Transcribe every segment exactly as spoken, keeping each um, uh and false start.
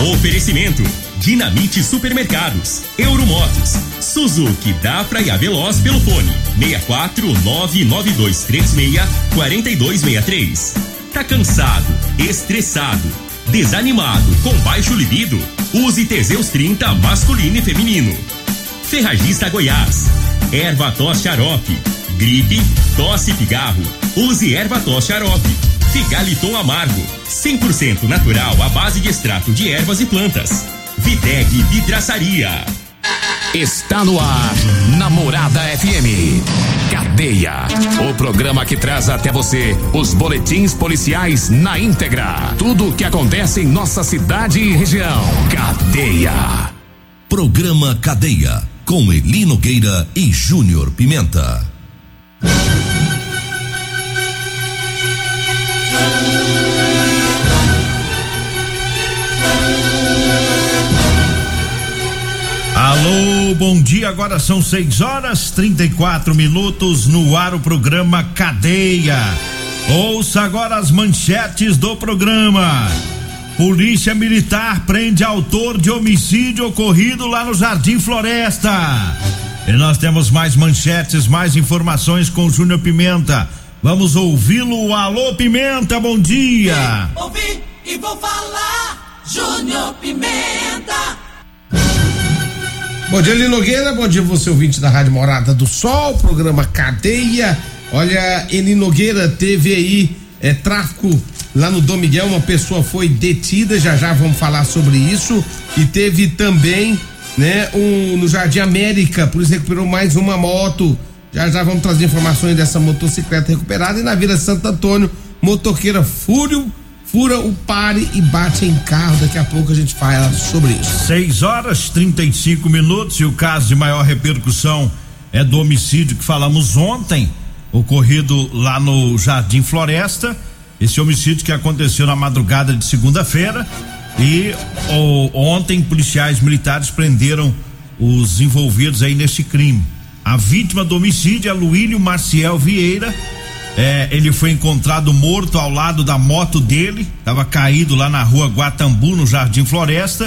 Oferecimento: Dinamite Supermercados, Euromotos, Suzuki, Dafra e Aveloz pelo fone seis quatro nove nove dois três seis quatro dois seis três. Tá cansado, estressado, desanimado, com baixo libido? Use Teseus trinta masculino e feminino. Ferragista Goiás, Erva-Tos Xarope. Gripe, tosse e pigarro, use Erva-Tos Xarope. Figaliton Amargo, cem por cento natural à base de extrato de ervas e plantas. Videg Vidraçaria. Está no ar, Namorada F M. Cadeia, o programa que traz até você os boletins policiais na íntegra. Tudo o que acontece em nossa cidade e região. Cadeia. Programa Cadeia, com Eli Nogueira e Júnior Pimenta. Alô, bom dia, agora são seis horas trinta e quatro minutos, no ar o programa Cadeia. Ouça agora as manchetes do programa. Polícia Militar prende autor de homicídio ocorrido lá no Jardim Floresta. E nós temos mais manchetes, mais informações com o Júnior Pimenta. Vamos ouvi-lo. Alô, Pimenta, bom dia. Ouvi e vou falar, Júnior Pimenta. Bom dia, Eli Nogueira, bom dia você ouvinte da Rádio Morada do Sol, programa Cadeia. Olha, Eli Nogueira, teve aí é, tráfico lá no Dom Miguel, uma pessoa foi detida, já já vamos falar sobre isso. E teve também, né, um, no Jardim América, por isso recuperou mais uma moto. Já já vamos trazer informações dessa motocicleta recuperada. E na Vila Santo Antônio, motoqueira fúrio fura o pare e bate em carro. Daqui a pouco a gente fala sobre isso. seis horas trinta e cinco minutos, e o caso de maior repercussão é do homicídio que falamos ontem, ocorrido lá no Jardim Floresta. Esse homicídio que aconteceu na madrugada de segunda-feira, e o, ontem policiais militares prenderam os envolvidos aí nesse crime. A vítima do homicídio é Luílio Marciel Vieira. É, ele foi encontrado morto ao lado da moto dele, estava caído lá na rua Guatambu, no Jardim Floresta,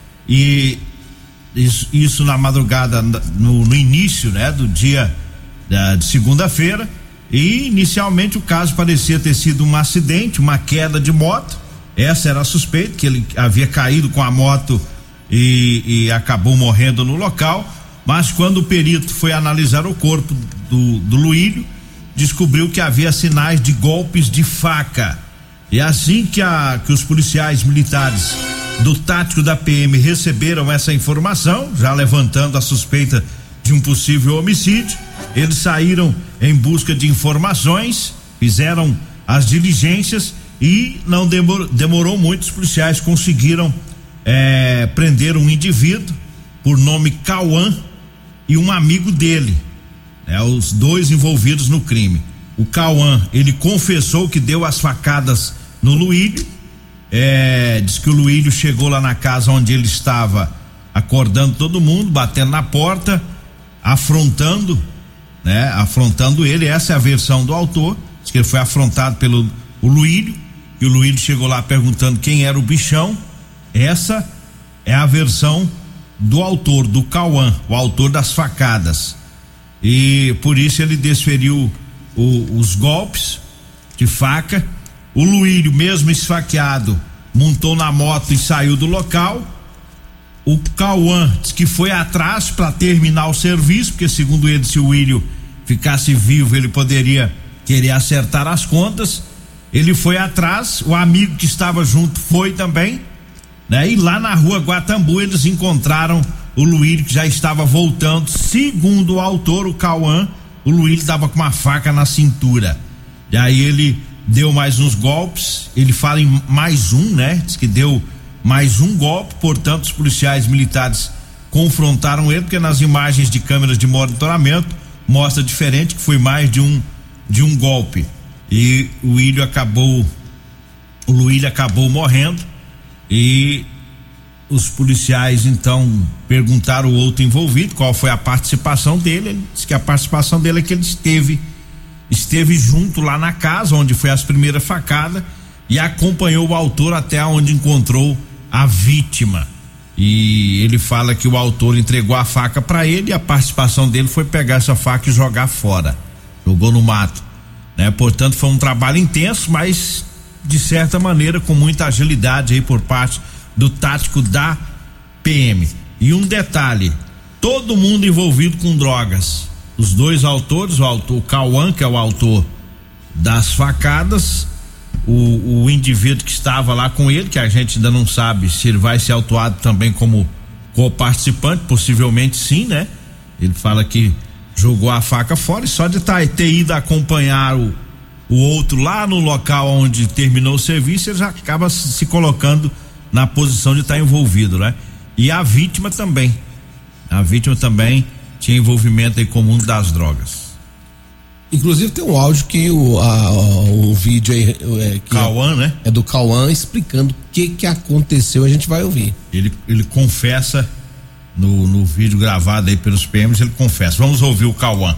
e isso, isso na madrugada, no, no início, né, do dia da, de segunda-feira. E inicialmente o caso parecia ter sido um acidente, uma queda de moto. Essa era a suspeita, que ele havia caído com a moto e, e acabou morrendo no local. Mas quando o perito foi analisar o corpo do, do Luílio, descobriu que havia sinais de golpes de faca. E assim que, a, que os policiais militares do tático da P M receberam essa informação, já levantando a suspeita de um possível homicídio, eles saíram em busca de informações, fizeram as diligências e não demorou, demorou muito, os policiais conseguiram é, prender um indivíduo por nome Cauã e um amigo dele. É, os dois envolvidos no crime. O Cauã, ele confessou que deu as facadas no Luílio. É, diz que o Luílio chegou lá na casa onde ele estava, acordando todo mundo, batendo na porta, afrontando, né? Afrontando ele. Essa é a versão do autor. Diz que ele foi afrontado pelo o Luílio, e o Luílio chegou lá perguntando quem era o bichão. Essa é a versão do autor, do Cauã, o autor das facadas. E por isso ele desferiu o, os golpes de faca. O Luílio, mesmo esfaqueado, montou na moto e saiu do local. O Cauã disse que foi atrás para terminar o serviço, porque segundo ele, se o Luílio ficasse vivo, ele poderia querer acertar as contas. Ele foi atrás, o amigo que estava junto foi também, né? E lá na rua Guatambu eles encontraram o Luílio, que já estava voltando. Segundo o autor, o Cauã, o Luílio estava com uma faca na cintura. E aí ele deu mais uns golpes. Ele fala em mais um, né? Diz que deu mais um golpe. Portanto, os policiais militares confrontaram ele, porque nas imagens de câmeras de monitoramento mostra diferente, que foi mais de um de um golpe. E o Luílio acabou o Luílio acabou morrendo. E os policiais então perguntaram ao outro envolvido qual foi a participação dele. Ele disse que a participação dele é que ele esteve esteve junto lá na casa onde foi as primeiras facadas e acompanhou o autor até onde encontrou a vítima. E ele fala que o autor entregou a faca para ele e a participação dele foi pegar essa faca e jogar fora. Jogou no mato, né? Portanto, foi um trabalho intenso, mas de certa maneira com muita agilidade aí por parte do tático da P M. E um detalhe, todo mundo envolvido com drogas. Os dois autores, o autor, o Cauã, que é o autor das facadas, o, o indivíduo que estava lá com ele, que a gente ainda não sabe se ele vai ser autuado também como co-participante, possivelmente sim, né? Ele fala que jogou a faca fora e só de tá, ter ido acompanhar o, o outro lá no local onde terminou o serviço, ele já acaba se, se colocando na posição de estar tá envolvido, né? E a vítima também. A vítima também tinha envolvimento aí com o mundo das drogas. Inclusive tem um áudio que o a, um vídeo aí é, que Cauã, é, né? É do Cauã explicando o que que aconteceu, a gente vai ouvir. Ele ele confessa no, no vídeo gravado aí pelos P Ms, ele confessa. Vamos ouvir o Cauã.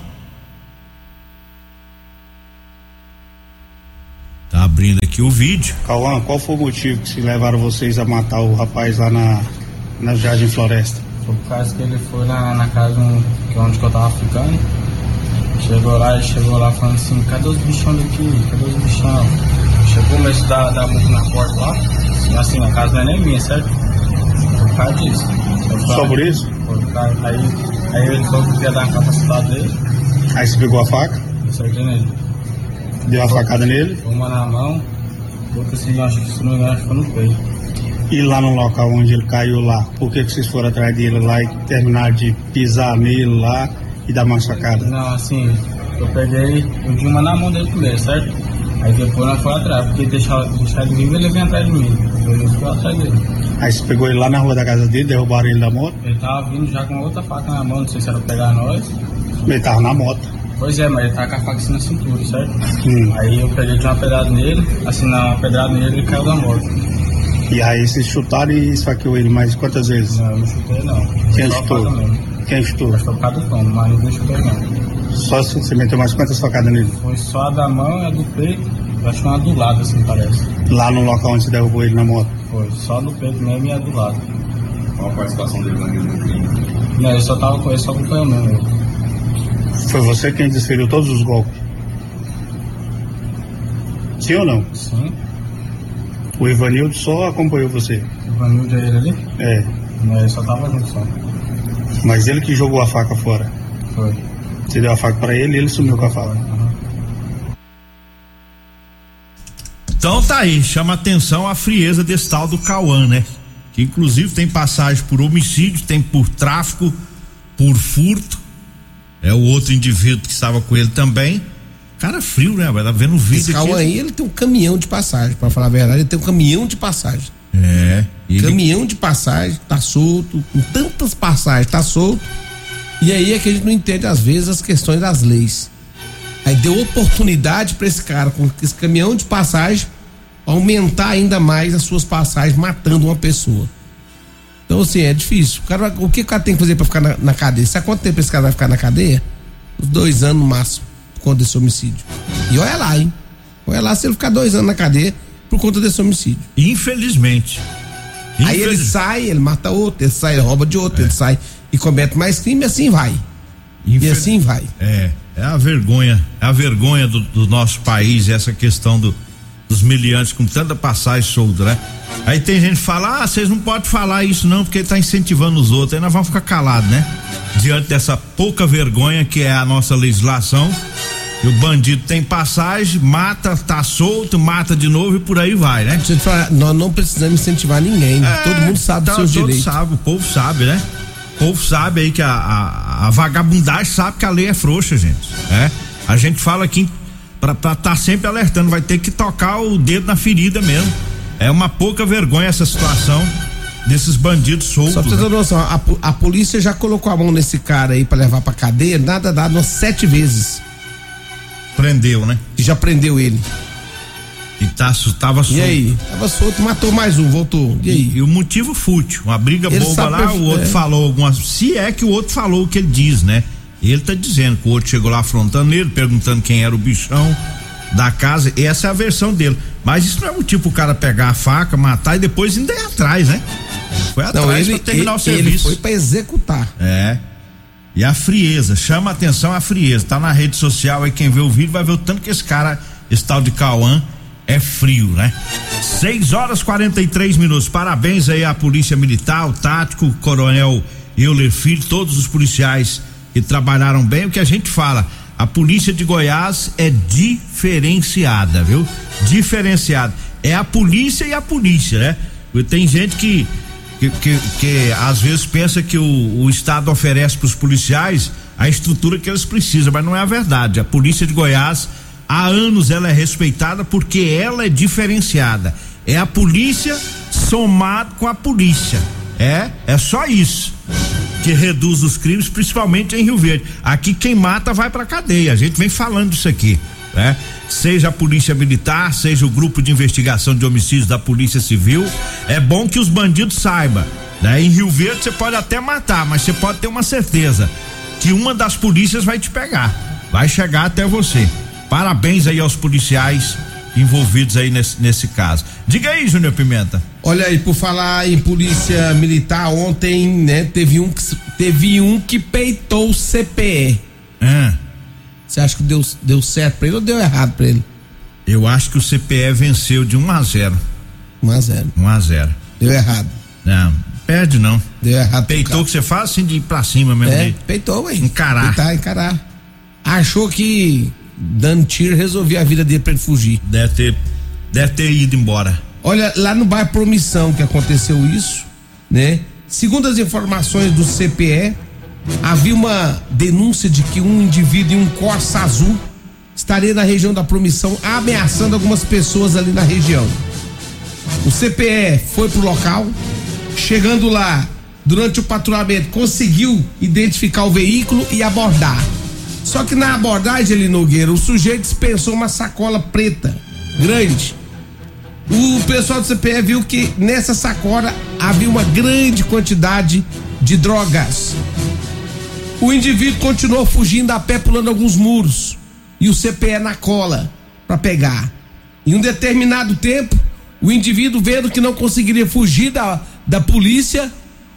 Tá abrindo aqui o vídeo. Cauã, qual foi o motivo que se levaram vocês a matar o rapaz lá na na Jardim Floresta? Foi por causa que ele foi na, na casa que onde que eu tava ficando. Chegou lá, ele chegou lá falando assim, cadê os bichão daqui? Cadê os bichão? Chegou, mas dá, dá muito na porta lá. Assim, a casa não é nem minha, certo? Foi por causa disso. Só por isso? Foi por causa, aí, aí ele falou que queria dar uma capacidade dele. Aí você pegou a faca? Acertei nele. Deu uma facada nele? Uma na mão, outra assim, acho que se não me engano, ficou no peito. E lá no local onde ele caiu lá, por que que vocês foram atrás dele lá e terminaram de pisar nele lá e dar uma facada? Não, assim, eu peguei, eu vi uma na mão dele primeiro, certo? Aí depois nós fomos atrás, porque deixar, deixar ele vivo, ele veio atrás de mim. Eu fui atrás dele. Aí você pegou ele lá na rua da casa dele, derrubaram ele da moto? Ele tava vindo já com outra faca na mão, não sei se era pra pegar nós. Ele tava na moto. Pois é, mas ele tava com a faca assim na cintura, certo? Hum. Aí eu peguei de uma pedrada nele, assim, na uma pedrada nele, ele caiu da moto. E aí vocês chutaram e esfaqueou ele mais quantas vezes? Não, eu não chutei não. Quem chutou? Quem chutou? Acho que foi por causa do tom, mas não chutei não. Só você meteu mais quantas facadas nele? Foi só a da mão e a do peito, eu acho que uma do lado assim parece. Lá no local onde você derrubou ele na moto? Foi, só do peito mesmo e a do lado. Qual a participação dele no crime? Não, ele só tava com ele, só acompanhou mesmo. Foi você quem desferiu todos os golpes? Sim ou não? Sim. O Ivanildo só acompanhou você? O Ivanildo é ele ali? É. Não, ele só tava junto só. Mas ele que jogou a faca fora? Foi. Você deu a faca pra ele e ele sumiu com a faca? Uhum. Então tá aí, chama atenção a frieza desse tal do Cauã, né? Que inclusive tem passagem por homicídio, tem por tráfico, por furto. É o outro indivíduo que estava com ele também. Cara frio, né? Vai tá vendo o vídeo. Esse Cauã aí, ele tem um caminhão de passagem, pra falar a verdade, ele tem um caminhão de passagem. É. Ele... Caminhão de passagem, tá solto, com tantas passagens, tá solto. E aí é que a gente não entende às vezes as questões das leis. Aí deu oportunidade pra esse cara, com esse caminhão de passagem, aumentar ainda mais as suas passagens, matando uma pessoa. Então assim, é difícil. O, cara, o que o cara tem que fazer pra ficar na, na cadeia? Sabe quanto tempo esse cara vai ficar na cadeia? Uns dois anos no máximo, por conta desse homicídio. E olha lá, hein? Olha lá se ele ficar dois anos na cadeia por conta desse homicídio. Infelizmente. Infeliz... Aí ele sai, ele mata outro, ele sai, ele rouba de outro, é. ele sai e comete mais crime e assim vai. Infel... E assim vai. É, é a vergonha, é a vergonha do, do nosso país, essa questão do, dos miliantes com tanta passagem solta, né? Aí tem gente que fala, ah, vocês não podem falar isso não, porque ele tá incentivando os outros, aí nós vamos ficar calados, né? Diante dessa pouca vergonha que é a nossa legislação. E o bandido tem passagem, mata, tá solto, mata de novo e por aí vai, né? Deixa eu te falar, nós não precisamos incentivar ninguém, é, todo mundo sabe dos seus direitos. Sabe, o povo sabe, né? O povo sabe aí que a, a, a vagabundagem sabe que a lei é frouxa, gente. É? A gente fala aqui pra estar tá sempre alertando, vai ter que tocar o dedo na ferida mesmo. É uma pouca vergonha essa situação desses bandidos soltos. Só pra você ter noção, a, a polícia já colocou a mão nesse cara aí pra levar pra cadeia, nada dado umas sete vezes. Prendeu, né? E já prendeu ele. E tá, tava solto. E aí? Tava solto, matou mais um, voltou. E aí? E, e o motivo fútil, uma briga ele boba lá, o outro é. falou algumas. Se é que o outro falou o que ele diz, né? Ele tá dizendo que o outro chegou lá afrontando ele, perguntando quem era o bichão da casa. Essa é a versão dele. Mas isso não é motivo pro cara pegar a faca, matar e depois ainda ir atrás, né? Foi atrás não, ele, pra terminar ele, o serviço. Ele foi pra executar. É. E a frieza, chama a atenção a frieza. Tá na rede social aí, quem vê o vídeo vai ver o tanto que esse cara, esse tal de Cauã, é frio, né? seis horas e quarenta e três minutos. Parabéns aí à Polícia Militar, o Tático, o Coronel Euler Filho, todos os policiais que trabalharam bem. O que a gente fala, a Polícia de Goiás é diferenciada, viu? Diferenciada. É a polícia e a polícia, né? Tem gente que que, que, que às vezes pensa que o, o Estado oferece para os policiais a estrutura que eles precisam, mas não é a verdade. A Polícia de Goiás, há anos ela é respeitada porque ela é diferenciada. É a polícia somado com a polícia. É, é só isso que reduz os crimes, principalmente em Rio Verde. Aqui quem mata vai pra cadeia. A gente vem falando disso aqui, né? Seja a Polícia Militar, seja o grupo de investigação de homicídios da Polícia Civil. É bom que os bandidos saibam, né? Em Rio Verde você pode até matar, mas você pode ter uma certeza que uma das polícias vai te pegar, vai chegar até você. Parabéns aí aos policiais envolvidos aí nesse, nesse caso. Diga aí, Júnior Pimenta. Olha aí, por falar em polícia militar, ontem, né, teve um que, teve um que peitou o C P E. É. Você acha que deu, deu certo pra ele ou deu errado pra ele? Eu acho que o C P E venceu de um a zero. um a zero. um a zero. Deu errado. Não, perde não. Deu errado. Peitou que você faz assim de ir pra cima mesmo. É, de... peitou, ué. Encarar. Peitar, encarar. Achou que dando tiro resolvia a vida dele pra ele fugir. Deve ter, deve ter ido embora. Olha, lá no bairro Promissão que aconteceu isso, né? Segundo as informações do C P E, havia uma denúncia de que um indivíduo em um Corsa azul estaria na região da Promissão ameaçando algumas pessoas ali na região. O C P E foi pro local, chegando lá, durante o patrulhamento, conseguiu identificar o veículo e abordar. Só que na abordagem, ali, Nogueira, o sujeito dispensou uma sacola preta, grande. O pessoal do C P E viu que nessa sacola havia uma grande quantidade de drogas. O indivíduo continuou fugindo a pé, pulando alguns muros, e o C P E na cola para pegar. Em um determinado tempo, o indivíduo, vendo que não conseguiria fugir da, da polícia,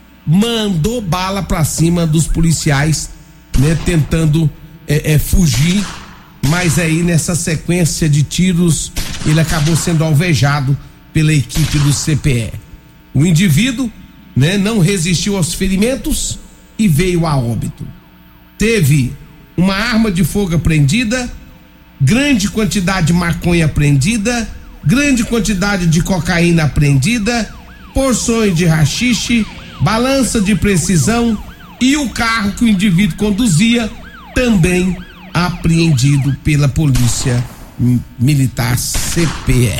mandou bala para cima dos policiais, né, tentando é, é, fugir. Mas aí, nessa sequência de tiros, ele acabou sendo alvejado pela equipe do C P E. O indivíduo, né, não resistiu aos ferimentos e veio a óbito. Teve uma arma de fogo apreendida, grande quantidade de maconha apreendida, grande quantidade de cocaína apreendida, porções de haxixe, balança de precisão e o carro que o indivíduo conduzia também apreendido pela Polícia Militar C P E.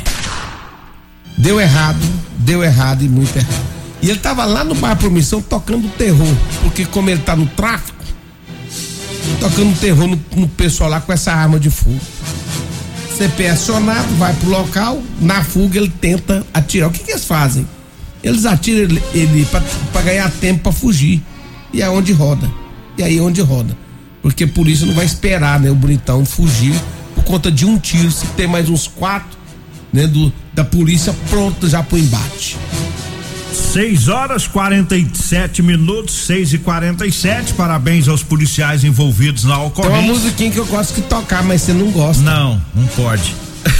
Deu errado, deu errado e muito errado. E ele tava lá no bairro Promissão tocando terror, porque como ele tá no tráfico, tocando terror no, no pessoal lá com essa arma de fogo. C P E acionado, vai pro local, na fuga ele tenta atirar. O que que eles fazem? Eles atiram ele, ele pra, pra ganhar tempo pra fugir. E é onde roda. E aí é onde roda. Porque a polícia não vai esperar, né, o bonitão fugir por conta de um tiro, se tem mais uns quatro, né, do, da polícia pronta já pro embate. seis horas quarenta e sete minutos, seis e quarenta e sete. Parabéns aos policiais envolvidos na ocorrência. Tem uma musiquinha que eu gosto de tocar, mas você não gosta. Não, não pode.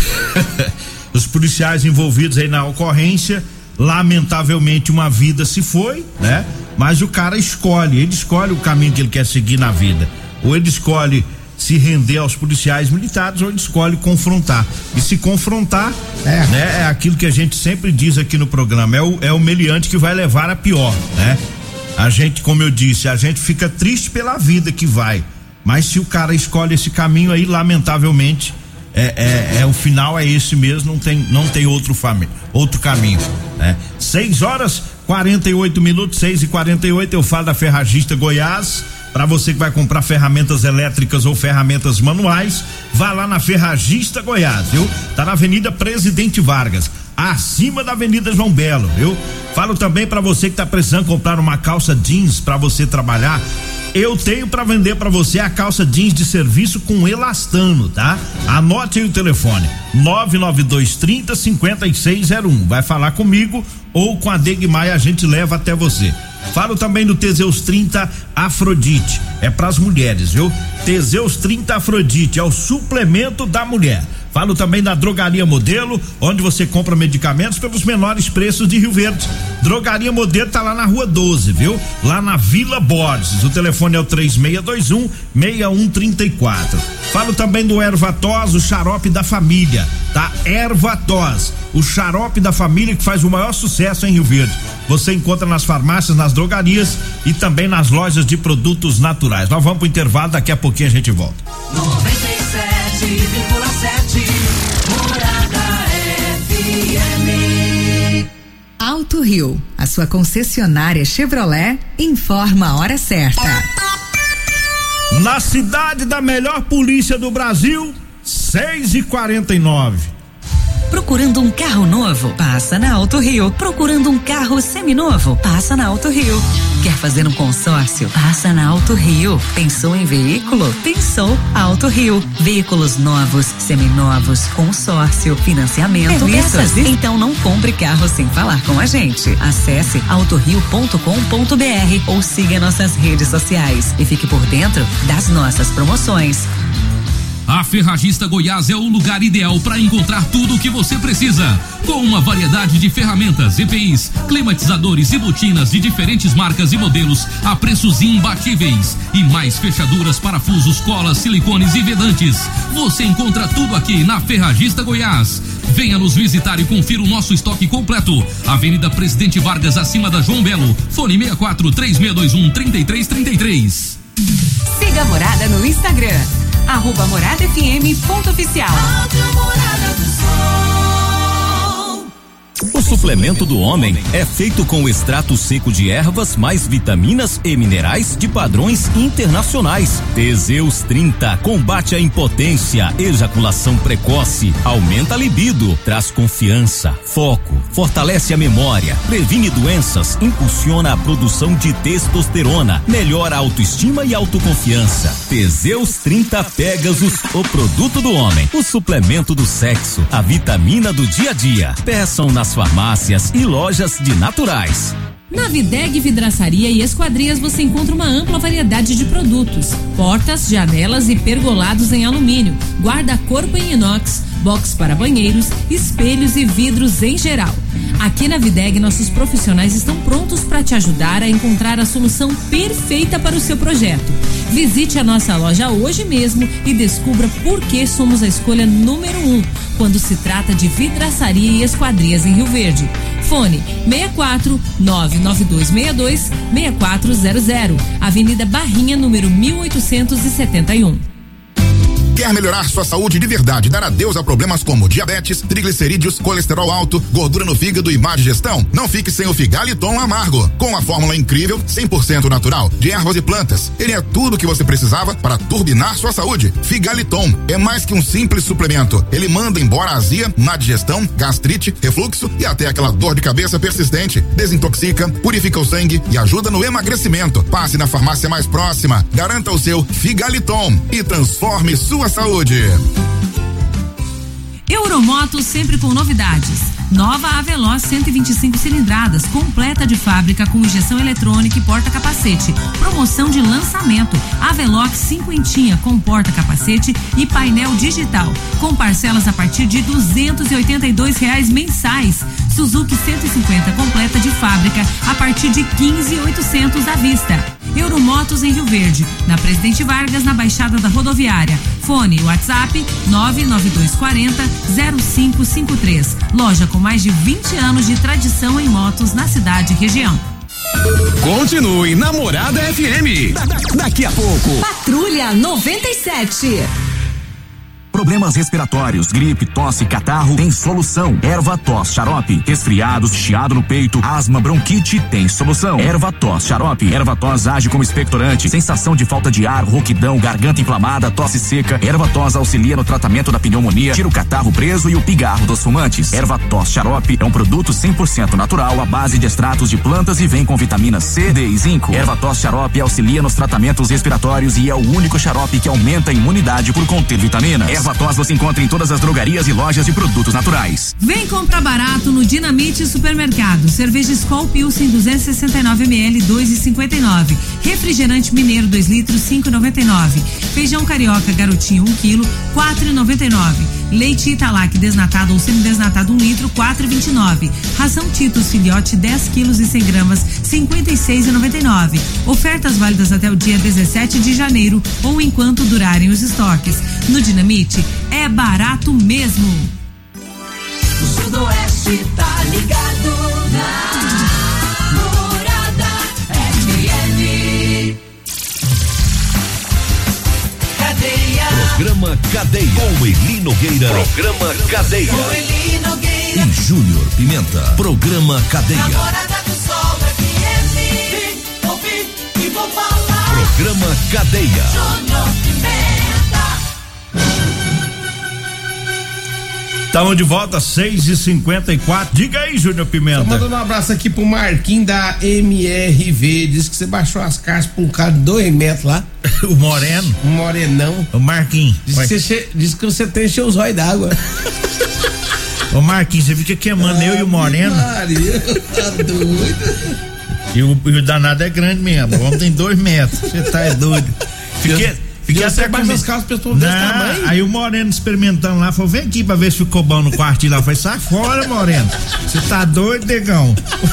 Os policiais envolvidos aí na ocorrência, lamentavelmente uma vida se foi, né? Mas o cara escolhe, ele escolhe o caminho que ele quer seguir na vida. Ou ele escolhe se render aos policiais militares, ou ele escolhe confrontar. E se confrontar, é, né, é aquilo que a gente sempre diz aqui no programa, é o, é o meliante que vai levar a pior, né? A gente, como eu disse, a gente fica triste pela vida que vai, mas se o cara escolhe esse caminho aí, lamentavelmente, é, é, é o final é esse mesmo, não tem, não tem outro, fami, outro caminho, né? seis horas quarenta e oito minutos, seis e quarenta e oito, eu falo da Ferragista Goiás. Para você que vai comprar ferramentas elétricas ou ferramentas manuais, vá lá na Ferragista Goiás, viu? Tá na Avenida Presidente Vargas, acima da Avenida João Belo, viu? Falo também para você que tá precisando comprar uma calça jeans para você trabalhar. Eu tenho para vender para você a calça jeans de serviço com elastano, tá? Anote aí o telefone: nove nove dois trinta, cinquenta e seis zero um. Vai falar comigo ou com a Degmai, a gente leva até você. Falo também do Teseus trinta Afrodite, é pras mulheres, viu? Teseus trinta Afrodite é o suplemento da mulher. Falo também da Drogaria Modelo, onde você compra medicamentos pelos menores preços de Rio Verde. Drogaria Modelo tá lá na Rua doze, viu? Lá na Vila Borges. O telefone é o três seis dois um, seis um três quatro. Falo também do Ervatos, o xarope da família, tá? Ervatos, o xarope da família que faz o maior sucesso em Rio Verde. Você encontra nas farmácias, nas drogarias e também nas lojas de produtos naturais. Nós vamos pro intervalo, daqui a pouquinho a gente volta. noventa e sete vírgula sete Morada F M. Alto Rio, a sua concessionária Chevrolet, informa a hora certa. Na cidade da melhor polícia do Brasil, seis e quarenta e nove. Procurando um carro novo? Passa na Alto Rio. Procurando um carro seminovo? Passa na Alto Rio. Quer fazer um consórcio? Passa na Alto Rio. Pensou em veículo? Pensou Alto Rio. Veículos novos, seminovos, consórcio, financiamento, peças. Então não compre carro sem falar com a gente. Acesse autorio ponto com ponto br ou siga nossas redes sociais e fique por dentro das nossas promoções. A Ferragista Goiás é o lugar ideal para encontrar tudo o que você precisa. Com uma variedade de ferramentas, E P Is, climatizadores e botinas de diferentes marcas e modelos a preços imbatíveis. E mais fechaduras, parafusos, colas, silicones e vedantes. Você encontra tudo aqui na Ferragista Goiás. Venha nos visitar e confira o nosso estoque completo. Avenida Presidente Vargas, acima da João Belo. Fone seis quatro três seis dois um, três três três três. Siga a Morada no Instagram. Arroba Morada F M ponto oficial. Morada do Sol. O suplemento do homem é feito com extrato seco de ervas mais vitaminas e minerais de padrões internacionais. Teseus trinta combate a impotência, ejaculação precoce, aumenta a libido, traz confiança, foco, fortalece a memória, previne doenças, impulsiona a produção de testosterona, melhora a autoestima e autoconfiança. Teseus trinta Pegasus, o produto do homem, o suplemento do sexo, a vitamina do dia a dia. Peçam nas farmácias e lojas de naturais. Na Videg Vidraçaria e Esquadrias você encontra uma ampla variedade de produtos: portas, janelas e pergolados em alumínio, guarda-corpo em inox, box para banheiros, espelhos e vidros em geral. Aqui na Videg, nossos profissionais estão prontos para te ajudar a encontrar a solução perfeita para o seu projeto. Visite a nossa loja hoje mesmo e descubra por que somos a escolha número um quando se trata de vidraçaria e esquadrias em Rio Verde. Fone seis quatro nove nove dois seis dois seis quatro zero zero, Avenida Barrinha, número mil oitocentos e setenta e um. Quer melhorar sua saúde de verdade, dar adeus a problemas como diabetes, triglicerídeos, colesterol alto, gordura no fígado e má digestão? Não fique sem o Figaliton Amargo. Com a fórmula incrível, cem por cento natural, de ervas e plantas. Ele é tudo o que você precisava para turbinar sua saúde. Figaliton é mais que um simples suplemento. Ele manda embora a azia, má digestão, gastrite, refluxo e até aquela dor de cabeça persistente. Desintoxica, purifica o sangue e ajuda no emagrecimento. Passe na farmácia mais próxima, garanta o seu Figaliton e transforme sua saúde. Euromotos sempre com novidades. Nova Aveloz cento e vinte e cinco cilindradas, completa de fábrica com injeção eletrônica e porta-capacete. Promoção de lançamento. Avelox cinquentinha com porta-capacete e painel digital, com parcelas a partir de duzentos e oitenta e dois reais mensais. Suzuki cento e cinquenta completa de fábrica a partir de quinze mil e oitocentos à vista. Euromotos em Rio Verde, na Presidente Vargas, na Baixada da Rodoviária. Fone WhatsApp nove nove dois quatro zero zero cinco cinco três. Loja com mais de vinte anos de tradição em motos na cidade e região. Continue na Morada F M. Da, da, daqui a pouco. Patrulha noventa e sete. Problemas respiratórios, gripe, tosse, catarro, tem solução. Erva-tos xarope. Resfriados, chiado no peito, asma, bronquite, tem solução. Erva-tos xarope. Erva-tos age como expectorante. Sensação de falta de ar, rouquidão, garganta inflamada, tosse seca. Erva-tos auxilia no tratamento da pneumonia, tira o catarro preso e o pigarro dos fumantes. Erva-tos xarope é um produto cem por cento natural à base de extratos de plantas e vem com vitamina C, D e zinco. Erva-tos xarope auxilia nos tratamentos respiratórios e é o único xarope que aumenta a imunidade por conter vitaminas. Erva-tos você encontra em todas as drogarias e lojas de produtos naturais. Vem comprar barato no Dinamite Supermercado. Cerveja Skol Pilsen duzentos e sessenta e nove mililitros, dois e cinquenta e nove. Refrigerante Mineiro dois litros, cinco e noventa e nove. Feijão carioca Garotinho um quilo, quatro e noventa e nove. Leite Italac desnatado ou semidesnatado um litro, quatro e vinte e nove. Ração Titos Filhote dez quilos e cem gramas, cinquenta e seis e noventa e nove. Ofertas válidas até o dia dezessete de janeiro ou enquanto durarem os estoques. No Dinamite é barato mesmo. O Sudoeste tá ligado na Morada F M. Cadeia. Programa Cadeia. Com Eli Nogueira. Programa Cadeia. Com Eli Nogueira. E Júnior Pimenta. Programa Cadeia. Morada do Sol F M. Vim, ouvi e vou falar. Programa Cadeia. Júnior Pimenta. Estamos de volta, seis e cinquenta e quatro. Diga aí, Júnior Pimenta. Tô mandando um abraço aqui pro Marquinhos da M R V. Diz que você baixou as caixas pra um cara de dois metros lá. O Moreno? O Morenão. O Marquinhos. Diz, que você, diz que você tem seus olhos d'água. Ô Marquinhos, você fica queimando ah, eu e o Moreno. Maria, tá doido. E o, e o danado é grande mesmo. O homem tem dois metros. Você tá é doido. Fiquei. Fiquei até com as calças pessoas desse tamanho. Aí o Moreno experimentando lá, falou: vem aqui pra ver se ficou bom no quartinho lá. Eu falei: sai fora, Moreno. Você tá doido, negão?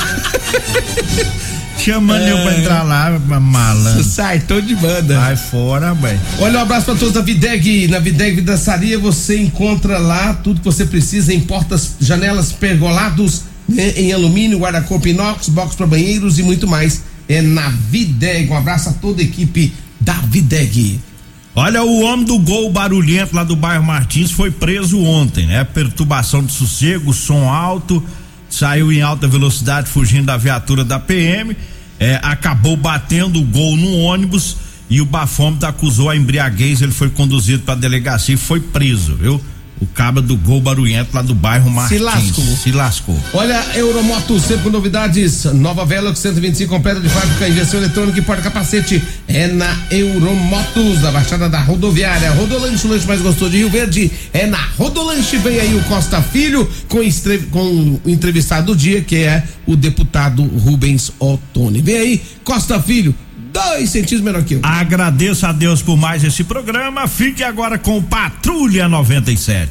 Chamando é. eu pra entrar lá, malandro. Sai, tô de banda. Sai fora, velho. Olha, um abraço pra todos da Videg. Na Videg Vidraçaria você encontra lá tudo que você precisa em portas, janelas, pergolados, né, em alumínio, guarda-corpo inox, box pra banheiros e muito mais. É na Videg. Um abraço a toda a equipe da Videg. Olha, o homem do gol barulhento lá do bairro Martins foi preso ontem, né? Perturbação de sossego, som alto, saiu em alta velocidade fugindo da viatura da P M, é, acabou batendo o gol no ônibus e o bafômetro acusou a embriaguez, ele foi conduzido para a delegacia e foi preso, viu? O cabra do gol barulhento lá do bairro Martins. Se lascou. Se lascou. Olha, Euromotos, sempre com novidades. Nova Velox cento e vinte e cinco, completa de fábrica, injeção eletrônica e porta-capacete. É na Euromotos, da Baixada da Rodoviária. Rodolanche, o lanche mais gostoso de Rio Verde. É na Rodolanche. Vem aí o Costa Filho com, estre... com o entrevistado do dia, que é o deputado Rubens Ottoni. Vem aí, Costa Filho. Dois centímetros menor que eu. Agradeço a Deus por mais esse programa. Fique agora com Patrulha noventa e sete.